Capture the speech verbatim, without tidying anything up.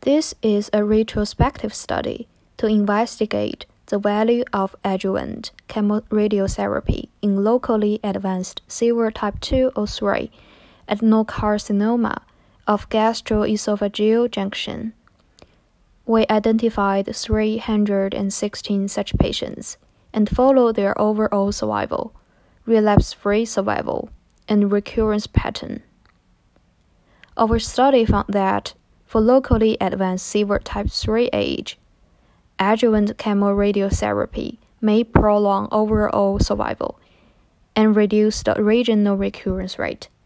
This is a retrospective study to investigate the value of adjuvant chemoradiotherapy in locally advanced severe type two or three adenocarcinoma of gastroesophageal junction. We identified three hundred sixteen such patients and followed their overall survival, relapse-free survival, and recurrence pattern. Our study found that for locally advanced severe type three age, adjuvant chemoradiotherapy may prolong overall survival and reduce the regional recurrence rate.